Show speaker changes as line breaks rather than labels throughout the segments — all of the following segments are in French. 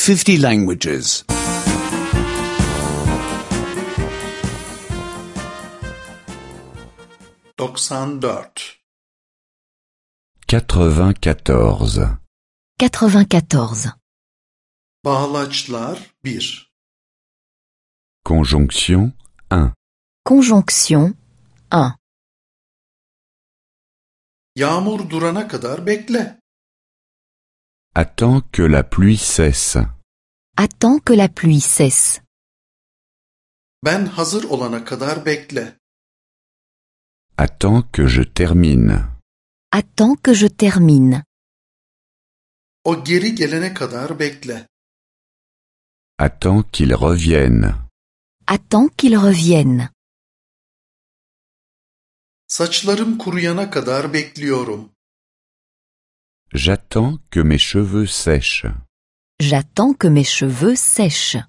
50 languages.
94
94.
94.
Bağlaçlar 1
Conjonction 1.
Conjonction 1.
Yağmur durana kadar bekle.
Attends que la pluie cesse.
Attends que la pluie cesse.
Ben hazır olana kadar bekle.
Attends que je termine.
Attends que je termine.
O geri gelene kadar bekle.
Attends qu'il revienne.
Attends qu'il revienne.
Saçlarım kuruyana kadar bekliyorum.
J'attends que mes cheveux sèchent.
J'attends que mes cheveux sèchent.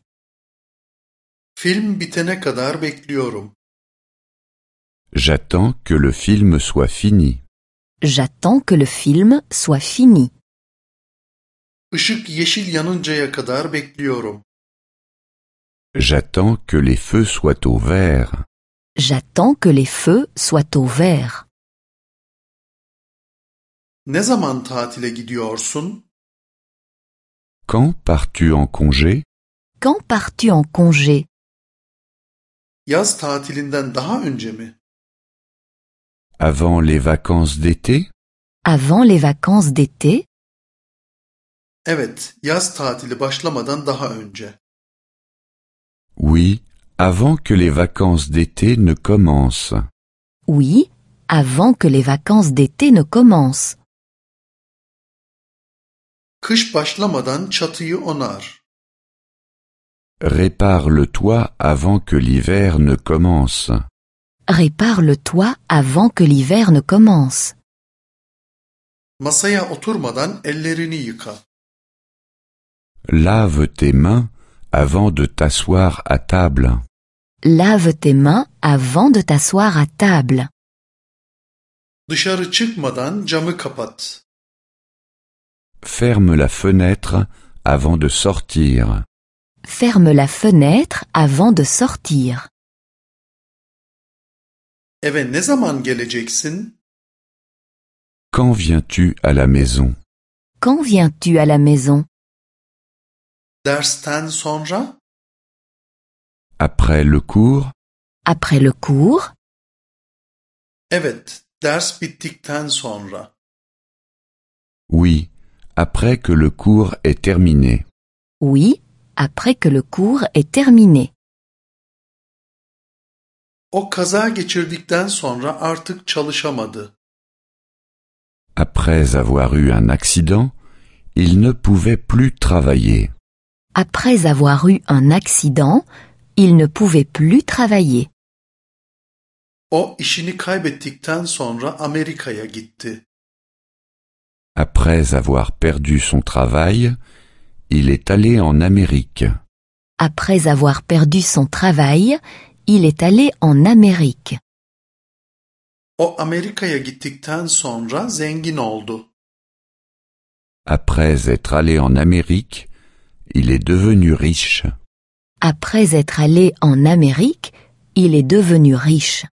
Film bitene kadar bekliyorum.
J'attends que le film soit fini.
J'attends que le film soit fini.
Işık yeşil yanıncaya kadar bekliyorum.
J'attends que les feux soient au vert.
J'attends que les feux soient au vert.
Ne zaman tatile gidiyorsun?
Quand pars-tu en congé?
Quand pars-tu en congé?
Yaz tatilinden daha önce mi?
Avant les vacances d'été?
Avant les vacances d'été?
Evet, yaz tatili başlamadan daha önce.
Oui, avant que les vacances d'été ne commencent.
Oui, avant que les vacances d'été ne commencent.
Kış başlamadan çatıyı onar.
Répare le toit avant que l'hiver ne commence.
Répare le toit avant que l'hiver ne commence.
Masaya oturmadan ellerini yıka.
Lave tes mains avant de t'asseoir à table.
Lave tes mains avant de t'asseoir à table.
Dışarı çıkmadan camı kapat.
Ferme la fenêtre avant de sortir.
Ferme la fenêtre avant de sortir.
Eve ne zaman geleceksin?
Quand viens-tu à la maison?
Quand viens-tu à la maison?
Dersten sonra?
Après le cours?
Après le cours?
Evet, ders bittikten sonra.
Oui, après que le cours est terminé.
Oui, après que le cours est terminé.
O kaza geçirdikten sonra artık çalışamadı.
Après avoir eu un accident, il ne pouvait plus travailler.
Après avoir eu un accident, il ne pouvait plus travailler.
O işini kaybettikten sonra Amerika'ya gitti.
Après avoir perdu son travail, il est allé en Amérique.
Après avoir perdu son travail, il est allé en Amérique.
O Amerika'ya gittikten sonra zengin oldu.
Après être allé en Amérique, il est devenu riche.
Après être allé en Amérique, il est devenu riche.